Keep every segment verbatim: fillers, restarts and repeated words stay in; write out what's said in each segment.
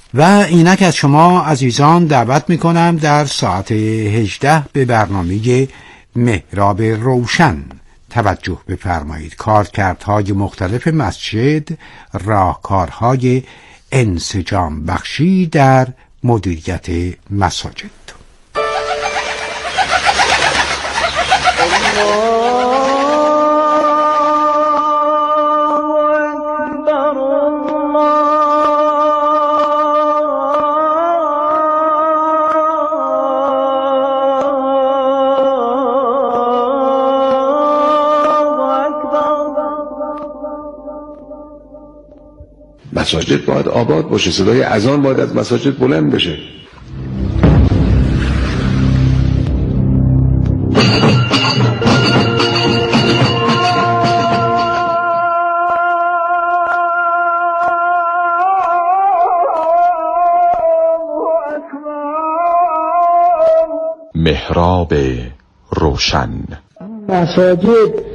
و اینک از شما عزیزان دعوت میکنم در ساعت هجده به برنامه محراب روشن توجه بفرمایید. کارکردهای مختلف مسجد، راهکارهای انسجام بخشی در مدیریت مساجد. مساجد باید آباد باشه، صدای اذان باید از مساجد بلند بشه. محراب روشن. مساجد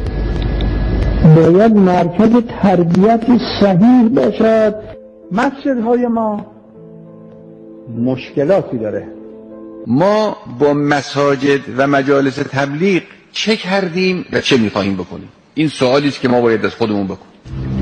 باید مرکز تربیت صحیح باشد. مسجدهای ما مشکلاتی داره. ما با مساجد و مجالس تبلیغ چه کردیم و چه میخواهیم بکنیم؟ این سوالی است که ما باید از خودمون بکنیم.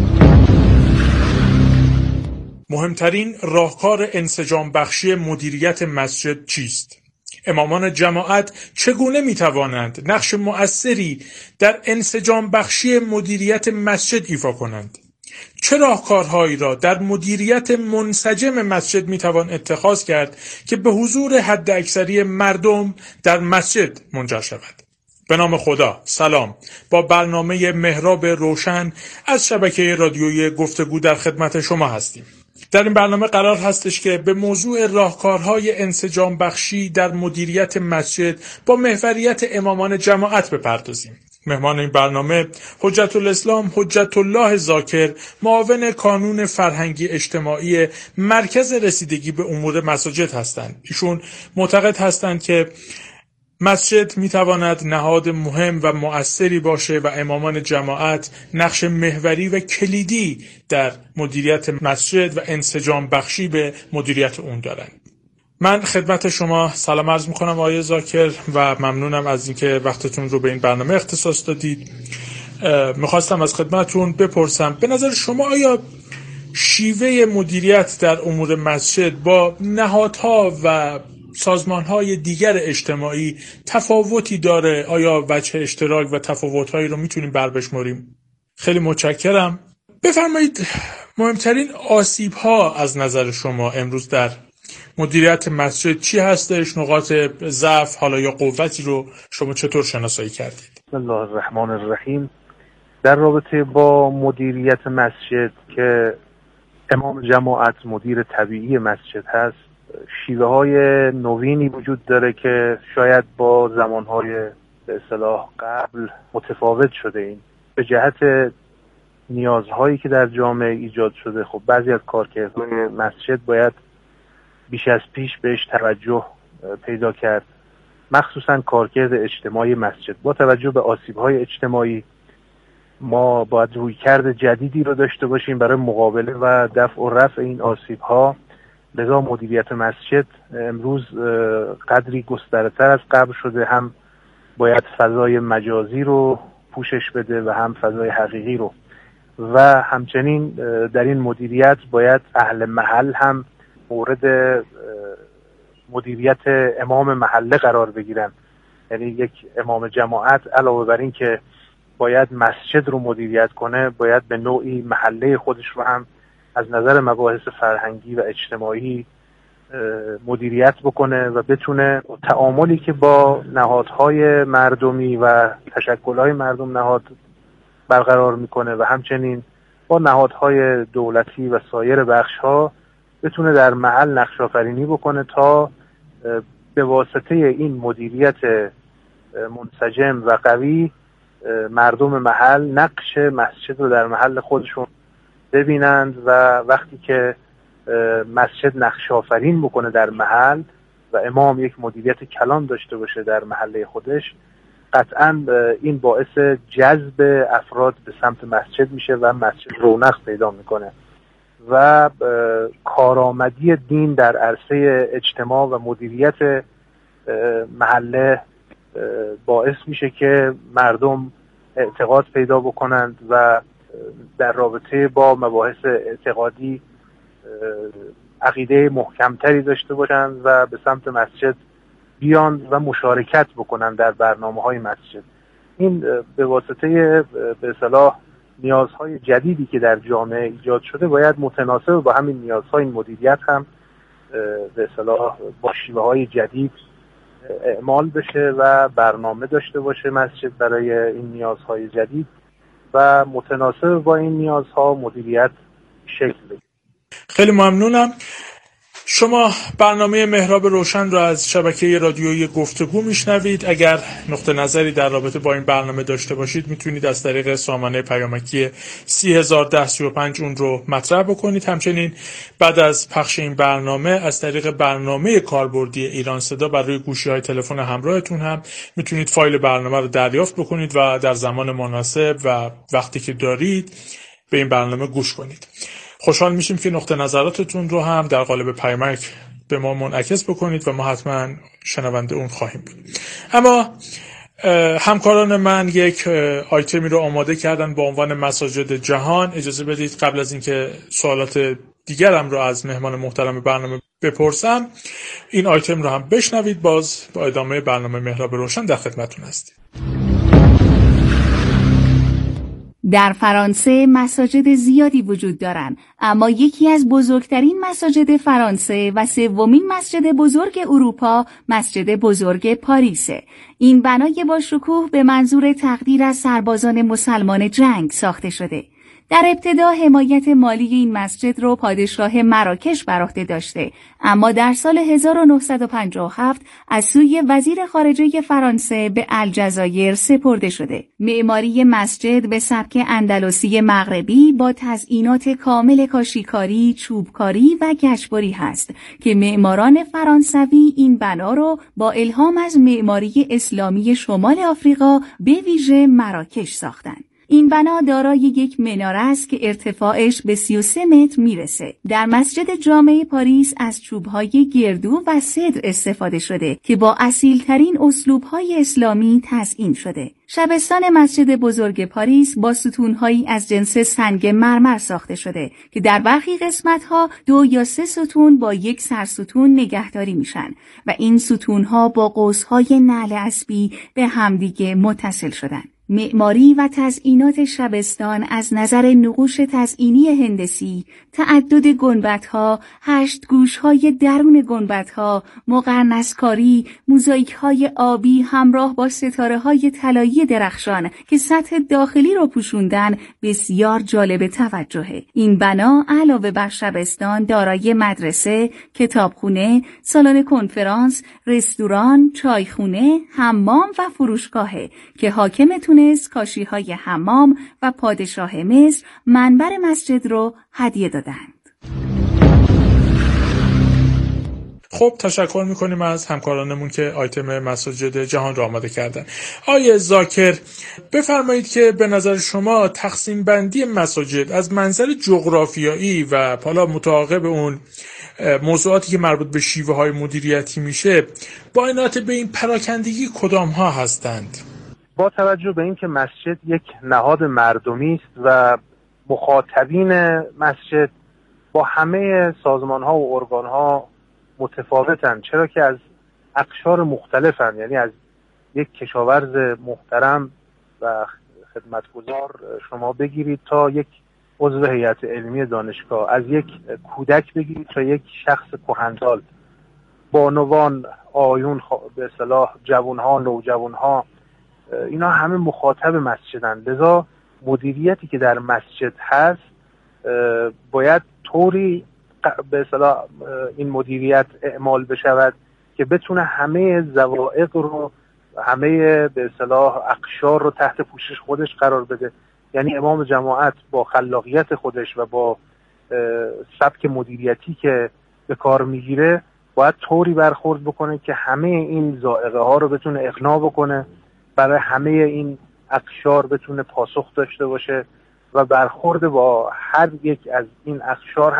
مهمترین راهکار انسجام بخشی مدیریت مسجد چیست؟ امامان جماعت چگونه میتوانند نقش مؤثری در انسجام بخشی مدیریت مسجد ایفا کنند؟ چه راهکارهایی را در مدیریت منسجم مسجد میتوان اتخاذ کرد که به حضور حداکثری مردم در مسجد منجر شود؟ به نام خدا، سلام. با برنامه محراب روشن از شبکه رادیویی گفتگو در خدمت شما هستیم. در این برنامه قرار هستش که به موضوع راهکارهای انسجام بخشی در مدیریت مسجد با محوریت امامان جماعت بپردازیم. مهمان این برنامه حجت الاسلام حجت الله ذاکر، معاون کانون فرهنگی اجتماعی مرکز رسیدگی به امور مساجد هستند. ایشون معتقد هستند که مسجد میتواند نهاد مهم و مؤثری باشه و امامان جماعت نقش محوری و کلیدی در مدیریت مسجد و انسجام بخشی به مدیریت اون دارند. من خدمت شما سلام عرض میکنم آقای ذاکر و ممنونم از اینکه وقتتون رو به این برنامه اختصاص دادید. میخواستم از خدمتتون بپرسم، به نظر شما آیا شیوه مدیریت در امور مسجد با نهادها و سازمان‌های دیگر اجتماعی تفاوتی داره؟ آیا وجه اشتراک و تفاوت‌هایی رو میتونیم بر بشماریم؟ خیلی متشکرم. بفرمایید مهمترین آسیب‌ها از نظر شما امروز در مدیریت مسجد چی هستش؟ نقاط ضعف حالا یا قوتی رو شما چطور شناسایی کردید؟ بسم الله الرحمن الرحیم. در رابطه با مدیریت مسجد که امام جماعت مدیر طبیعی مسجد هست، شیوه های نوینی وجود داره که شاید با زمانهای به اصطلاح قبل متفاوت شده. این به جهت نیازهایی که در جامعه ایجاد شده. خب بعضی از کارکردهای مسجد باید بیش از پیش بهش توجه پیدا کرد، مخصوصا کارکرد اجتماعی مسجد. با توجه به آسیب‌های اجتماعی ما باید رویکرد جدیدی رو داشته باشیم برای مقابله و دفع و رفع این آسیب‌ها. لذا مدیریت مسجد امروز قدری گسترتر از قبل شده. هم باید فضای مجازی رو پوشش بده و هم فضای حقیقی رو، و همچنین در این مدیریت باید اهل محل هم مورد مدیریت امام محله قرار بگیرن. یعنی یک امام جماعت علاوه بر این که باید مسجد رو مدیریت کنه، باید به نوعی محله خودش رو هم از نظر مباحث فرهنگی و اجتماعی مدیریت بکنه و بتونه تعاملی که با نهادهای مردمی و تشکل‌های مردم نهاد برقرار میکنه و همچنین با نهادهای دولتی و سایر بخش‌ها بتونه در محل نقش آفرینی بکنه تا به واسطه این مدیریت منسجم و قوی مردم محل نقش مسجد رو در محل خودشون ببینند و وقتی که مسجد نقش آفرین بکنه در محل و امام یک مدیریت کلان داشته باشه در محله خودش، قطعاً این باعث جذب افراد به سمت مسجد میشه و مسجد رونق پیدا میکنه و کارآمدی دین در عرصه اجتماع و مدیریت محله باعث میشه که مردم اعتقاد پیدا بکنند و در رابطه با مباحث اعتقادی عقیده محکمتری داشته باشند و به سمت مسجد بیان و مشارکت بکنند در برنامه‌های مسجد. این به واسطه به اصطلاح نیازهای جدیدی که در جامعه ایجاد شده باید متناسب با همین نیازهای مدیریت هم به اصطلاح با شیوه‌های جدید اعمال بشه و برنامه داشته باشه مسجد برای این نیازهای جدید و متناسب با این نیازها مدیریت شکل بگیره. خیلی ممنونم. شما برنامه محراب روشن را از شبکه رادیویی گفتگو میشنوید. اگر نقطه نظری در رابطه با این برنامه داشته باشید میتونید از طریق سامانه پیامکی سی هزار و ده سی و پنج اون رو مطرح بکنید. همچنین بعد از پخش این برنامه از طریق برنامه کاربردی ایران صدا بر روی گوشی‌های تلفن همراهتون هم میتونید فایل برنامه رو دریافت بکنید و در زمان مناسب و وقتی که دارید به این برنامه گوش کنید. خوشحال میشیم که نقطه نظراتتون رو هم در قالب پیامک به ما منعکس بکنید و ما حتما شنونده اون خواهیم بود. اما همکاران من یک آیتمی رو آماده کردن با عنوان مساجد جهان. اجازه بدید قبل از اینکه سوالات دیگرم رو از مهمان محترم برنامه بپرسم این آیتم رو هم بشنوید. باز با ادامه برنامه محراب روشن در خدمتتون هستیم. در فرانسه مساجد زیادی وجود دارند، اما یکی از بزرگترین مساجد فرانسه و سومین مسجد بزرگ اروپا مسجد بزرگ پاریسه. این بنای با شکوه به منظور تقدیر از سربازان مسلمان جنگ ساخته شده. در ابتدا حمایت مالی این مسجد رو پادشاه مراکش بر عهده داشته، اما در سال هزار و نهصد و پنجاه و هفت از سوی وزیر خارجه فرانسه به الجزایر سپرده شده. معماری مسجد به سبک اندلسی مغربی با تزئینات کامل کاشیکاری، چوبکاری و گچبری هست که معماران فرانسوی این بنا رو با الهام از معماری اسلامی شمال آفریقا به ویژه مراکش ساختند. این بنا دارای یک مناره است که ارتفاعش به سی و سه متر میرسه. در مسجد جامع پاریس از چوب‌های گردو و سدر استفاده شده که با اصیل‌ترین اسلوب‌های اسلامی تزئین شده. شبستان مسجد بزرگ پاریس با ستون‌هایی از جنس سنگ مرمر ساخته شده که در برخی قسمت‌ها دو یا سه ستون با یک سرستون نگهداری میشن و این ستون‌ها با قوس‌های نعل اسبی به همدیگه متصل شدن. معماری و تزئینات شبستان از نظر نقوش تزئینی هندسی، تعدد گنبدها، هشت گوشهای درون گنبدها، مقرنسکاری، موزاییک‌های آبی همراه با ستاره‌های طلایی درخشان که سطح داخلی رو پوشوندن بسیار جالب توجهه. این بنا علاوه بر شبستان دارای مدرسه، کتابخونه، سالن کنفرانس، رستوران، چایخونه، حمام و فروشگاهه که حاکم تونس، کاشی‌های حمام و پادشاه مصر منبر مسجد رو هدیه دادند. خب تشکر میکنیم از همکارانمون که آیتم مساجد جهان رو آماده کردن. آیه ذاکر بفرمایید که به نظر شما تقسیم بندی مساجد از منظر جغرافیایی و حالا متعاقب اون موضوعاتی که مربوط به شیوه های مدیریتی میشه با عنایت به این پراکندگی کدام ها هستند؟ با توجه به اینکه مسجد یک نهاد مردمی است و مخاطبین مسجد با همه سازمان ها و ارگان ها متفاوتن، چرا که از اقشار مختلفن، یعنی از یک کشاورز محترم و خدمتگزار شما بگیرید تا یک عضو هیئت علمی دانشگاه، از یک کودک بگیرید تا یک شخص کهنسال، بانوان، آیون، به اصطلاح جوانها، نوجوانها، اینا همه مخاطب مسجدن. لذا مدیریتی که در مسجد هست باید طوری به اصطلاح این مدیریت اعمال بشود که بتونه همه ضوابط رو، همه به اصطلاح اقشار رو تحت پوشش خودش قرار بده. یعنی امام جماعت با خلاقیت خودش و با سبک مدیریتی که به کار میگیره باید طوری برخورد بکنه که همه این ذائقه ها رو بتونه اقناع بکنه، برای همه این اقشار بتونه پاسخ داشته باشه و برخورد با هر یک از این اقشار هم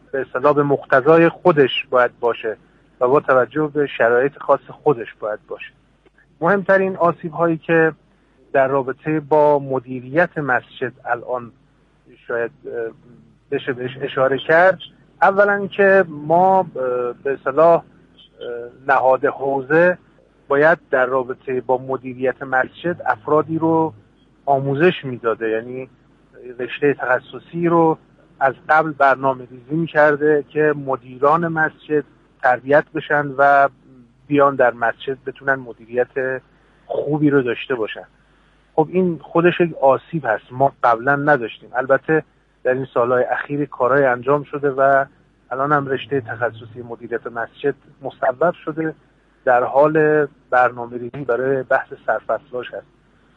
به اصطلاح به مقتضای خودش باید باشه و با توجه به شرایط خاص خودش باید باشه. مهمترین آسیب هایی که در رابطه با مدیریت مسجد الان شاید بشه بهش اشاره کرد، اولا که ما به اصطلاح نهاد حوزه باید در رابطه با مدیریت مسجد افرادی رو آموزش میداده، یعنی رشته تخصصی رو از قبل برنامه ریزی میکرده که مدیران مسجد تربیت بشن و بیان در مسجد بتونن مدیریت خوبی رو داشته باشن. خب این خودش یک آسیب هست، ما قبلا نداشتیم. البته در این سالهای اخیر کارهای انجام شده و الان هم رشته تخصصی مدیریت مسجد مصوب شده، در حال برنامه ریزی برای بحث سرفصلاش هست.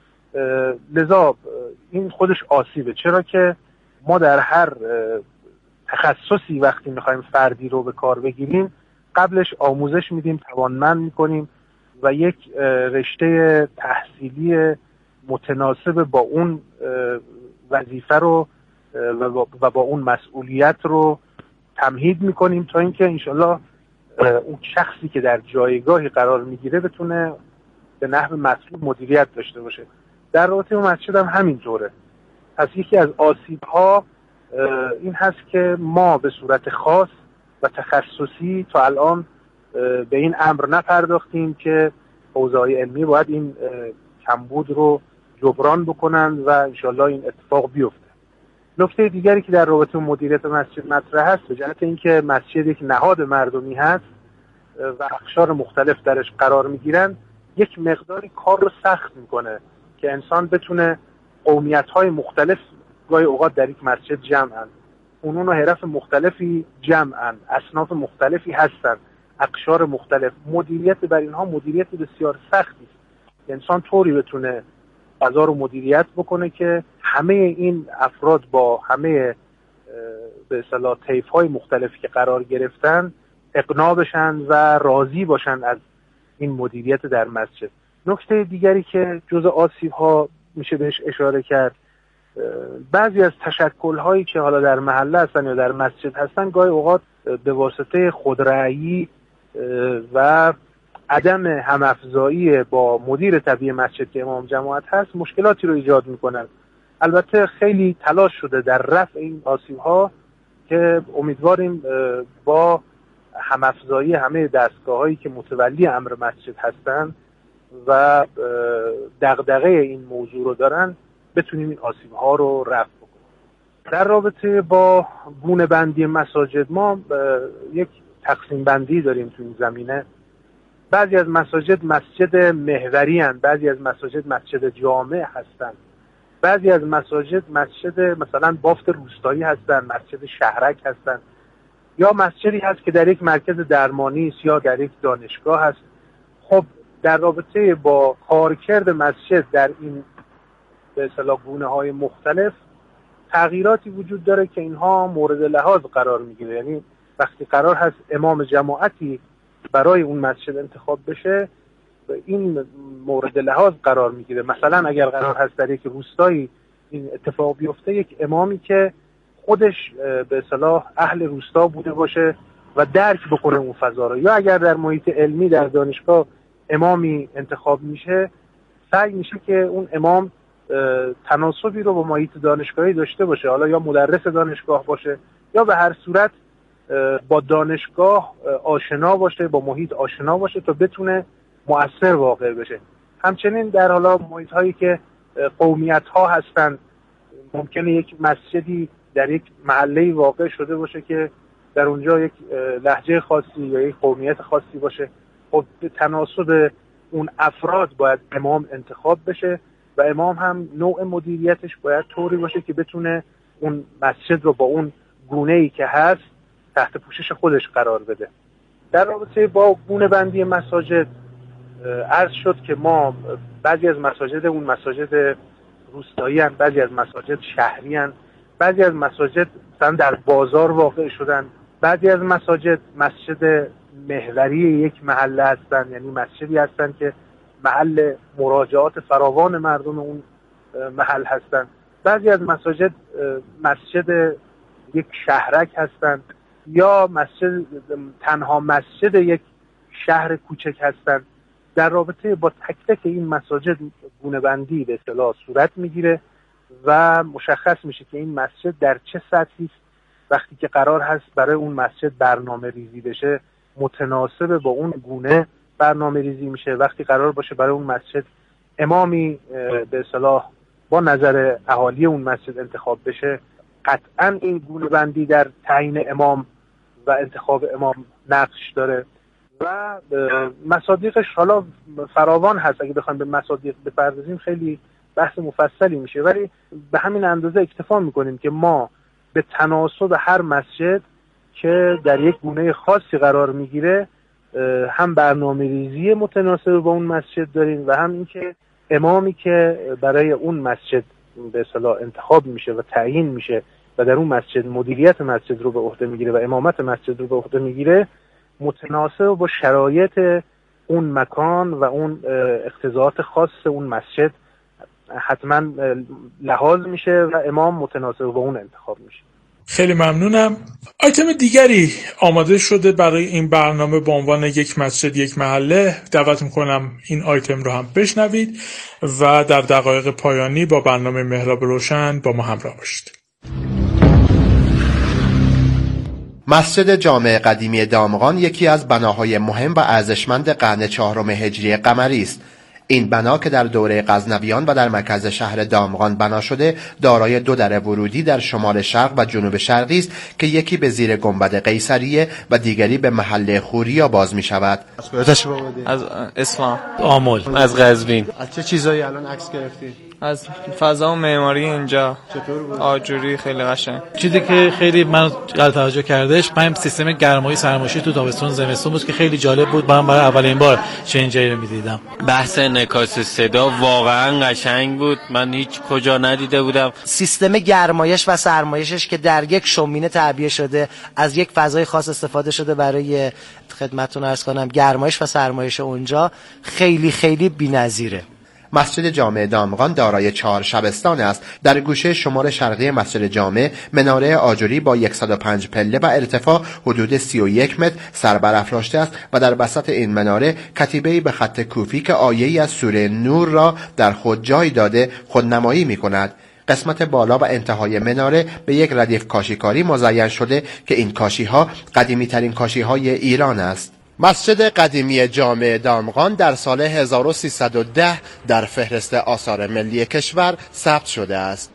لذا این خودش آسیبه، چرا که ما در هر تخصصی وقتی میخوایم فردی رو به کار بگیریم قبلش آموزش میدیم، توانمند میکنیم و یک رشته تحصیلی متناسب با اون وظیفه رو و با اون مسئولیت رو تمهید میکنیم تا اینکه انشالله اون شخصی که در جایگاهی قرار میگیره بتونه به نحو مطلوب مدیریت داشته باشه. در رابطه با مسجد هم همینطوره. پس یکی از آسیب‌ها این هست که ما به صورت خاص و تخصصی تا الان به این امر نپرداختیم که حوزه‌های علمی باید این کمبود رو جبران بکنن و انشالله این اتفاق بیفته. نکته دیگری که در رابطه با مدیریت مسجد مطرح هست به جهت اینکه مسجد یک نهاد مردمی هست و اقشار مختلف درش قرار میگیرن، یک مقداری کار رو سخت میکنه که انسان بتونه قومیت‌های مختلف گاهی اوقات در یک مسجد جمعن، فنون و حرف مختلفی جمعن، اصناف مختلفی هستن، اقشار مختلف. مدیریت بر اینها مدیریت بسیار سختی است. انسان طوری بتونه فضا رو مدیریت بکنه که همه این افراد با همه به اصطلاح طیف‌های مختلفی که قرار گرفتن اقناع بشن و راضی باشن از این مدیریت در مسجد. نکته دیگری که جزء آسیب‌ها میشه بهش اشاره کرد، بعضی از تشکل‌هایی که حالا در محله هستن یا در مسجد هستن گاهی اوقات به واسطه خودرأیی و عدم همافزایی با مدیر طبیعی مسجد که امام جماعت هست مشکلاتی رو ایجاد میکنن. البته خیلی تلاش شده در رفع این آسیب‌ها که امیدواریم با همافزایی همه دستگاه‌هایی که متولی امر مسجد هستن و دغدغه این موضوع رو دارن بتونیم این آسیب‌ها رو رفع بکنیم. در رابطه با گونه بندی مساجد ما یک تقسیم بندی داریم تو این زمینه. بعضی از مساجد مسجد محوری هستند، بعضی از مساجد مسجد جامع هستند، بعضی از مساجد مسجد مثلا بافت روستایی هستند، مسجد شهرک هستند، یا مسجدی هست که در یک مرکز درمانی است یا در یک دانشگاه هست. خب در رابطه با کارکرد مسجد در این به اصطلاح گونه‌های مختلف تغییراتی وجود داره که اینها مورد لحاظ قرار میگیره. یعنی وقتی قرار هست امام جماعتی برای اون مسجد انتخاب بشه این مورد لحاظ قرار میگیره. مثلا اگر قرار هست در یک روستایی این اتفاق بیفته، یک امامی که خودش به اصطلاح اهل روستا بوده باشه و درک بکنه اون فضا رو، یا اگر در محیط علمی در دانشگاه امامی انتخاب میشه سعی میشه که اون امام تناسبی رو با محیط دانشگاهی داشته باشه، حالا یا مدرس دانشگاه باشه یا به هر صورت با دانشگاه آشنا باشه، با محیط آشنا باشه تا بتونه مؤثر واقع بشه. همچنین در حالا محیط هایی که قومیت ها هستن، ممکنه یک مسجدی در یک محله واقع شده باشه که در اونجا یک لهجه خاصی یا یک قومیت خاصی باشه. خب به تناسب اون افراد باید امام انتخاب بشه و امام هم نوع مدیریتش باید طوری باشه که بتونه اون مسجد رو با اون گونه‌ای که هست تحت پوشش خودش قرار بده. در رابطه با گونه بندی مساجد عرض شد که ما بعضی از مساجد اون مساجد روستایی هستند، بعضی از مساجد شهری هستند، بعضی از مساجد مثلا در بازار واقع شدن، بعضی از مساجد مسجد محوری یک محله هستند، یعنی مسجدی هستند که محل مراجعات فراوان مردم اون محل هستند. بعضی از مساجد مسجد یک شهرک هستند یا مسجد تنها مسجد یک شهر کوچک هستند. در رابطه با تک تک این مساجد گونه بندی به اصطلاح صورت میگیره و مشخص میشه که این مسجد در چه سطحی است. وقتی که قرار هست برای اون مسجد برنامه ریزی بشه متناسب با اون گونه برنامه ریزی میشه. وقتی قرار باشه برای اون مسجد امامی به اصطلاح با نظر اهالی اون مسجد انتخاب بشه، قطعا این گونه بندی در تعیین امام و انتخاب امام نقش داره و مصادیقش حالا فراوان هست. اگه بخوایم به مصادیق بپردازیم خیلی بحث مفصلی میشه، ولی به همین اندازه اکتفا میکنیم که ما به تناسب هر مسجد که در یک گونه خاصی قرار میگیره هم برنامه ریزی متناسب با اون مسجد داریم و هم اینکه امامی که برای اون مسجد به اصطلاح انتخاب میشه و تعیین میشه و در اون مسجد مدیریت مسجد رو به عهده میگیره و امامت مسجد رو به عهده میگیره متناسب با شرایط اون مکان و اون اقتضاعات خاص اون مسجد حتما لحاظ میشه و امام متناسب با اون انتخاب میشه. خیلی ممنونم. آیتم دیگری آماده شده برای این برنامه با عنوان یک مسجد یک محله. دعوت میکنم این آیتم رو هم بشنوید و در دقایق پایانی با برنامه محراب روشن با ما همراه باشید. مسجد جامع قدیمی دامغان یکی از بناهای مهم و ارزشمند قرن چهارم هجری قمری است. این بنا که در دوره غزنویان و در مرکز شهر دامغان بنا شده دارای دو در ورودی در شمال شرق و جنوب شرقی است که یکی به زیر گنبد قیصریه و دیگری به محله خوریا باز می شود. از اسفان، آمل، از قزوین. از چه چیزایی الان عکس گرفتی؟ از فضا و معماری اینجا. چطور بود؟ آجوری خیلی قشنگ. چیزی که خیلی من قابل توجه کردش من سیستم گرمایی سرمایشی تو تابستون زمستون بود که خیلی جالب بود. من برای اولین بار چنین جایی رو می‌دیدم. بحث انعکاس صدا واقعا قشنگ بود. من هیچ کجا ندیده بودم. سیستم گرمایش و سرمایشش که در یک شومینه تعبیه شده، از یک فضای خاص استفاده شده برای خدمتتون عرض کنم گرمایش و سرمایش اونجا خیلی خیلی بی‌نظیره. مسجد جامع دامغان دارای چهار شبستان است. در گوشه شمال شرقی مسجد جامع مناره آجوری با صد و پنج پله و ارتفاع حدود سی و یک متر سربرافراشته است و در وسط این مناره کتیبه‌ای به خط کوفی که آیه‌ای از سوره نور را در خود جای داده خودنمایی می‌کند. قسمت بالا و انتهای مناره به یک ردیف کاشیکاری مزین شده که این کاشی‌ها قدیمی‌ترین کاشی‌های ایران است. مسجد قدیمی جامع دامغان در سال هزار و سیصد و ده در فهرست آثار ملی کشور ثبت شده است.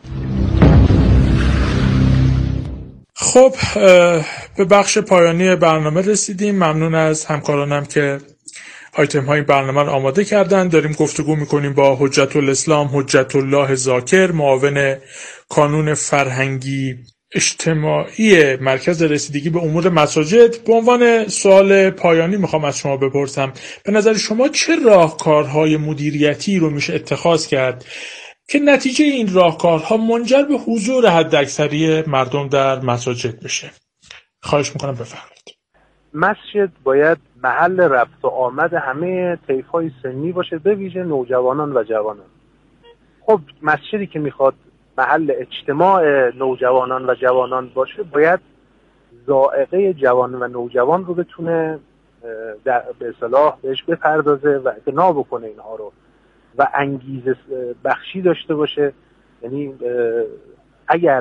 خب به بخش پایانی برنامه رسیدیم. ممنون از همکارانم که آیتم های برنامه رو آماده کردن. داریم گفتگو میکنیم با حجت الاسلام حجت الله ذاکر، معاون کانون فرهنگی اجتماعی مرکز رسیدگی به امور مساجد. به عنوان سوال پایانی میخوام از شما بپرسم، به نظر شما چه راهکارهای مدیریتی رو میشه اتخاذ کرد که نتیجه این راهکارها منجر به حضور حداکثری مردم در مساجد بشه؟ خواهش میکنم بفرمایید. مسجد باید محل رفت و آمد همه طیف‌های سنی باشه، به ویژه نوجوانان و جوانان. خب مسجدی که میخواد محل اجتماع نوجوانان و جوانان باشه باید ذائقه جوان و نوجوان رو بتونه به اصطلاح بهش بپردازه و اقناع بکنه اینها رو و انگیزه بخشی داشته باشه. یعنی اگر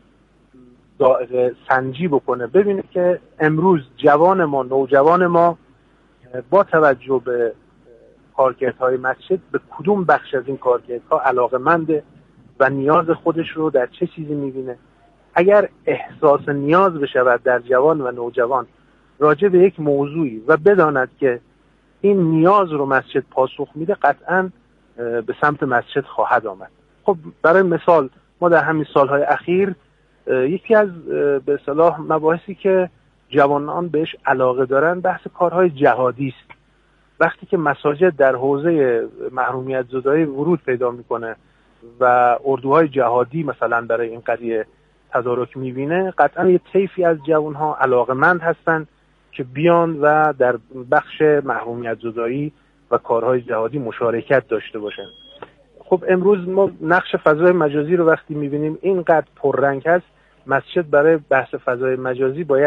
ذائقه سنجی بکنه ببینه که امروز جوان ما نوجوان ما با توجه به کارکردهای مسجد به کدوم بخش از این کارکردها علاقه‌منده و نیاز خودش رو در چه چیزی میبینه. اگر احساس نیاز بشود در جوان و نوجوان راجع به یک موضوعی و بداند که این نیاز رو مسجد پاسخ میده، قطعاً به سمت مسجد خواهد آمد. خب برای مثال ما در همین سالهای اخیر یکی از به اصطلاح مباحثی که جوانان بهش علاقه دارن بحث کارهای جهادی است. وقتی که مساجد در حوزه محرومیت زدایی ورود پیدا میکنه و اردوهای جهادی مثلا برای این قضیه تدارک میبینه، قطعا یه طیفی از جوانها علاقمند هستن که بیان و در بخش محرومیت زدایی و کارهای جهادی مشارکت داشته باشن. خب امروز ما نقش فضای مجازی رو وقتی میبینیم اینقدر پررنگ هست، مسجد برای بحث فضای مجازی باید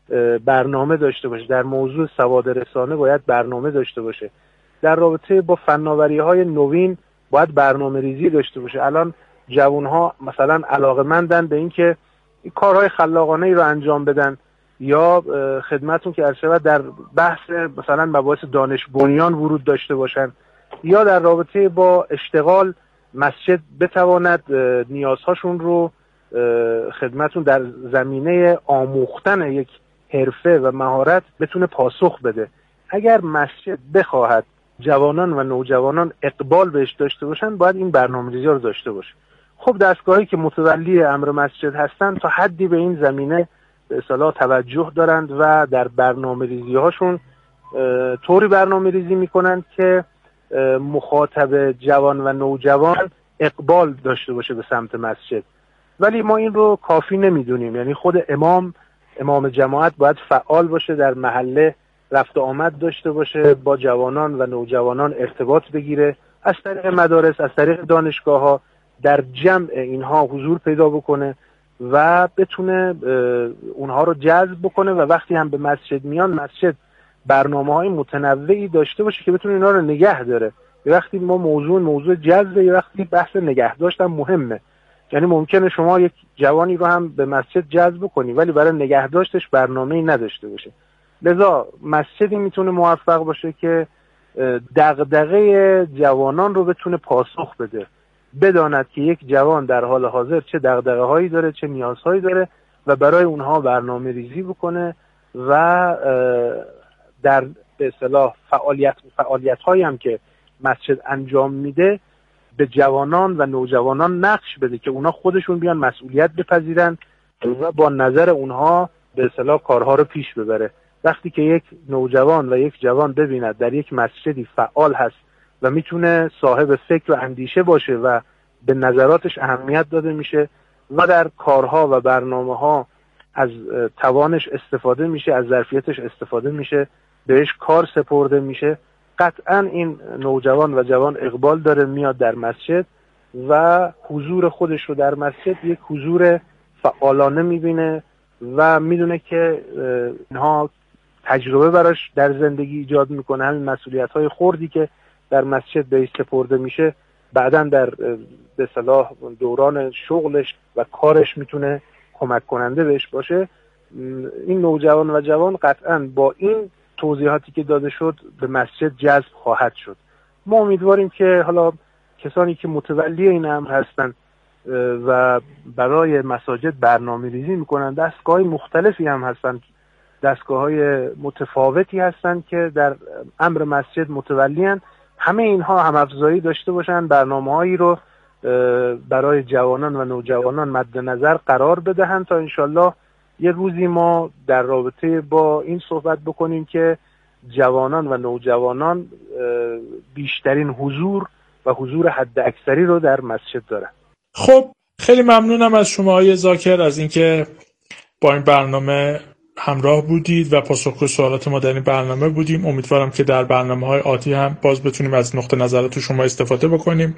برنامه داشته باشه، در موضوع سواد رسانه باید برنامه داشته باشه، در رابطه با فناوری‌های نوین باید برنامه ریزی داشته باشه. الان جوان‌ها مثلا علاقه‌مندن به اینکه کارهای خلاقانه ای رو انجام بدن، یا خدمتون که ارشد در بحث مثلا مباحث دانش بنیان ورود داشته باشن، یا در رابطه با اشتغال مسجد بتواند نیازهاشون رو خدمتون در زمینه آموختن یک حرفه و مهارت بتونه پاسخ بده. اگر مسجد بخواهد جوانان و نوجوانان اقبال بهش داشته باشن، باید این برنامه‌ریزی رو داشته باشه. خب دستگاهی که متولی امر مسجد هستن تا حدی به این زمینه به اصطلاح توجه دارند و در برنامه‌ریزی هاشون طوری برنامه‌ریزی میکنند که مخاطب جوان و نوجوان اقبال داشته باشه به سمت مسجد. ولی ما این رو کافی نمیدونیم، یعنی خود امام امام جماعت باید فعال باشه، در محله رفت و آمد داشته باشه، با جوانان و نوجوانان ارتباط بگیره، از طریق مدارس، از طریق دانشگاه ها در جمع اینها حضور پیدا بکنه و بتونه اونها رو جذب بکنه و وقتی هم به مسجد میان، مسجد برنامه های متنوعی داشته باشه که بتونه اینا رو نگه داره. یه وقتی ما موضوع موضوع جذب، یه وقتی بحث نگه داشتن مهمه. یعنی ممکنه شما یک جوانی رو هم به مسجد جذب کنی ولی برای نگه داشتش برنامه‌ای نداشته باشه. لذا مسجدی میتونه موفق باشه که دغدغه جوانان رو بتونه پاسخ بده، بداند که یک جوان در حال حاضر چه دغدغه‌هایی داره، چه نیازهایی داره و برای اونها برنامه ریزی بکنه و در به اصطلاح فعالیت فعالیت‌هایی هم که مسجد انجام میده به جوانان و نوجوانان نقش بده که اونا خودشون بیان مسئولیت بپذیرن و با نظر اونها به اصطلاح کارها رو پیش ببره. وقتی که یک نوجوان و یک جوان ببیند در یک مسجدی فعال هست و میتونه صاحب فکر و اندیشه باشه و به نظراتش اهمیت داده میشه و در کارها و برنامه‌ها از توانش استفاده میشه، از ظرفیتش استفاده میشه، بهش کار سپرده میشه، قطعا این نوجوان و جوان اقبال داره، میاد در مسجد و حضور خودش رو در مسجد یک حضور فعالانه میبینه و میدونه که اینها تجربه براش در زندگی ایجاد میکنه. همین مسئولیت‌های خردی که در مسجد بهش سپرده میشه بعداً در به اصطلاح دوران شغلش و کارش میتونه کمک کننده بهش باشه. این نوجوان و جوان قطعاً با این توضیحاتی که داده شد به مسجد جذب خواهد شد. ما امیدواریم که حالا کسانی که متولی این امر هستن و برای مساجد برنامه ریزی میکنن، دستگاه‌های مختلفی هم هستن، دستگاه‌های متفاوتی هستن که در امر مسجد متولی هستن، همه اینها هم افزایی داشته باشن، برنامه‌هایی رو برای جوانان و نوجوانان مد نظر قرار بدهند تا انشالله یه روزی ما در رابطه با این صحبت بکنیم که جوانان و نوجوانان بیشترین حضور و حضور حد اکثری رو در مسجد دارن. خب خیلی ممنونم از شما آقای ذاکر از اینکه با این برنامه همراه بودید و پاسخگوی سوالات ما در این برنامه بودیم. امیدوارم که در برنامه‌های آتی هم باز بتونیم از نقطه نظرات شما استفاده بکنیم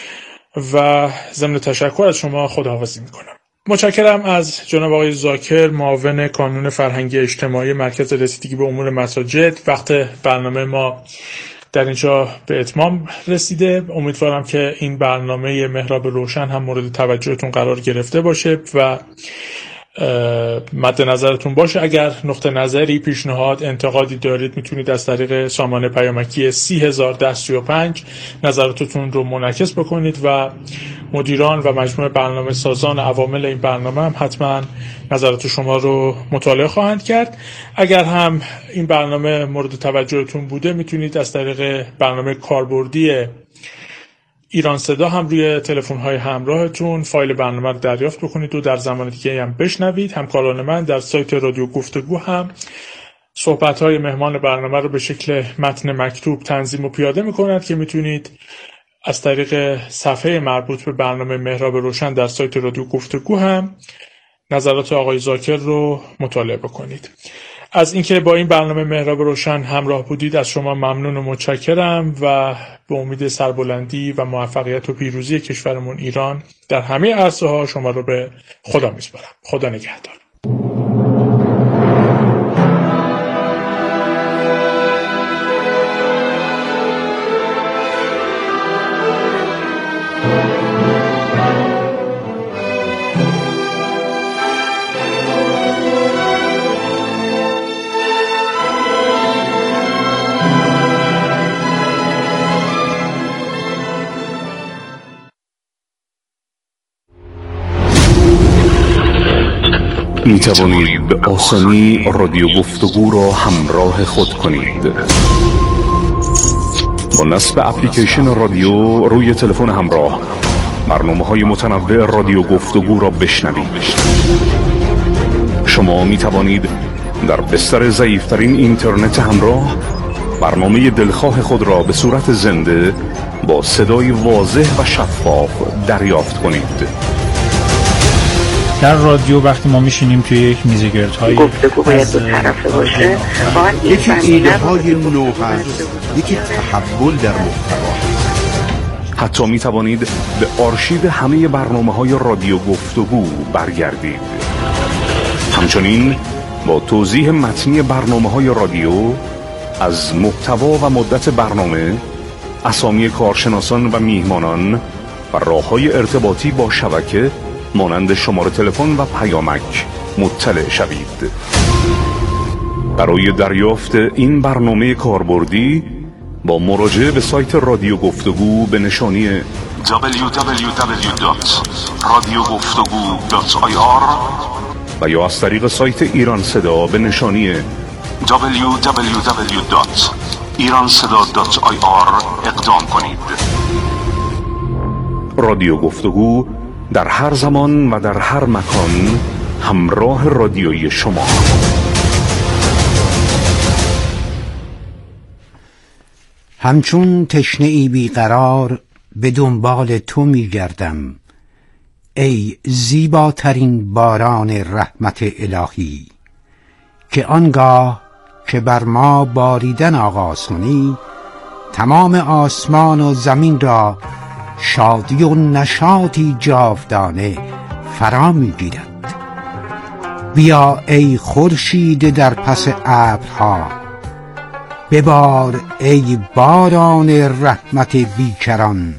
و ضمن تشکر از شما خداحافظی میکنم. متشکرم از جناب آقای ذاکر، معاون کانون فرهنگی اجتماعی مرکز رسیدگی به امور مساجد. وقت برنامه ما در اینجا به اتمام رسیده. امیدوارم که این برنامه محراب روشن هم مورد توجهتون قرار گرفته باشه و مد نظرتون باشه. اگر نقطه نظری، پیشنهاد، انتقادی دارید میتونید از طریق سامانه پیامکی سی هزار ده سی و پنج نظراتتون رو منعکس بکنید و مدیران و مجموعه برنامه سازان عوامل این برنامه هم حتما نظرات شما رو مطالعه خواهند کرد. اگر هم این برنامه مورد توجهتون بوده میتونید از طریق برنامه کاربردی ایران صدا هم روی تلفن‌های همراهتون فایل برنامه رو دریافت بکنید و در زمان دیگه هم بشنوید. همکاران من در سایت رادیو گفتگو هم صحبت‌های مهمان برنامه رو به شکل متن مکتوب تنظیم و پیاده می‌کنند که میتونید از طریق صفحه مربوط به برنامه محراب روشن در سایت رادیو گفتگو هم نظرات آقای ذاکر رو مطالعه بکنید. از اینکه با این برنامه محراب روشن همراه بودید از شما ممنون و متشکرم و به امید سربلندی و موفقیت و پیروزی کشورمون ایران در همه عرصه‌ها شما رو به خدا میسپارم. خدا نگهدار. توانید به آسانی رادیو گفتگو را همراه خود کنید. با نصب اپلیکیشن رادیو روی تلفن همراه برنامه‌های متنوع رادیو گفتگو را بشنوید. شما می توانید در بستر ضعیف‌ترین اینترنت همراه برنامه دلخواه خود را به صورت زنده با صدای واضح و شفاف دریافت کنید. در رادیو وقتی ما میشینیم توی یک میزگردهای گفتگو باید دو طرفه باشه. یکی ایده های نو هست، یکی تحول در محتوا. حتی می توانید به آرشیو همه برنامه های رادیو گفتگو برگردید. همچنین با توضیح متنی برنامه های رادیو از محتوا و مدت برنامه، اسامی کارشناسان و میهمانان و راه‌های ارتباطی با شبکه مانند شماره تلفن و پیامک مطلع شوید. برای دریافت این برنامه کاربردی با مراجعه به سایت رادیو گفتگو به نشانی دبلیو دبلیو دبلیو دات رادیو گفتگو دات آی آر و یا از طریق سایت ایران صدا به نشانی دبلیو دبلیو دبلیو دات ایران صدا دات آی آر اقدام کنید. رادیو گفتگو در هر زمان و در هر مکان همراه رادیویی شما. همچون تشنه‌ای بیقرار به دنبال تو می‌گردم، ای زیباترین باران رحمت الهی، که آنگاه که بر ما باریدن آغاز کنی تمام آسمان و زمین را شادی و نشاطی جاودانه فرا می‌گیرد. بیا ای خورشید در پس ابرها، ببار ای باران رحمت بیکران،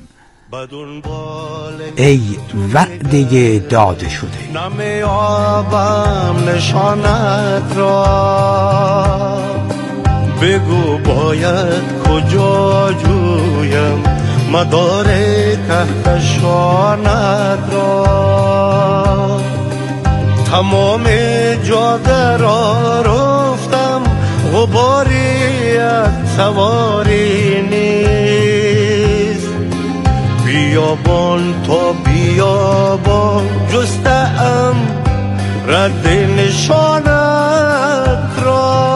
ای وعده داده شده. نمیابم نشانت را، بگو باید کجا جویم مدار کهکشانت را. تمام جاده را رفتم، غباری از سواری نیست. بیابان تا بیابان جستم رد نشانت را.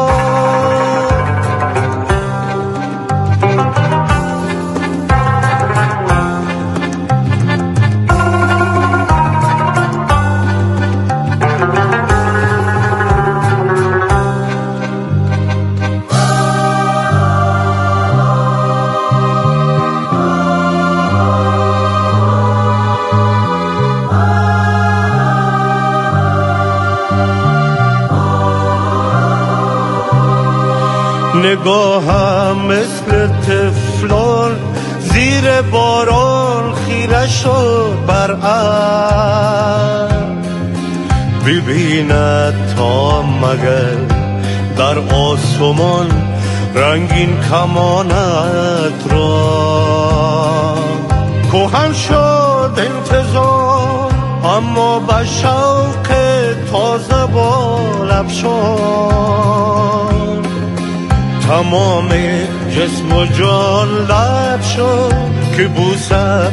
نگاهم مثل تفلون زیر باران خیره شد بر ابر، ببیند تا مگر در آسمان رنگین کمانت را. کهن شد انتظار اما به شوق تازه بال افشان، تمام جسم و جان لب شد که بوسد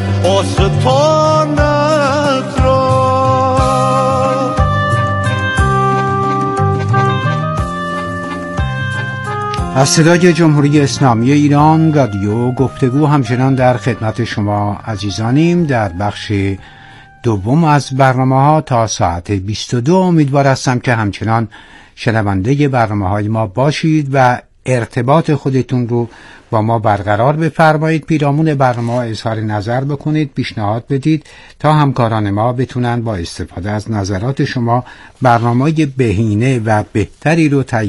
آستانت را. از صدای جمهوری اسلامی ایران رادیو گفتگو همچنان در خدمت شما عزیزانیم. در بخش دوم از برنامه ها تا ساعت بیست و دو امیدوار هستم که همچنان شنونده برنامه های ما باشید و ارتباط خودتون رو با ما برقرار بفرمایید. پیرامون برنامه اظهار نظر بکنید، پیشنهاد بدید تا همکاران ما بتونن با استفاده از نظرات شما برنامه بهینه و بهتری رو تهیه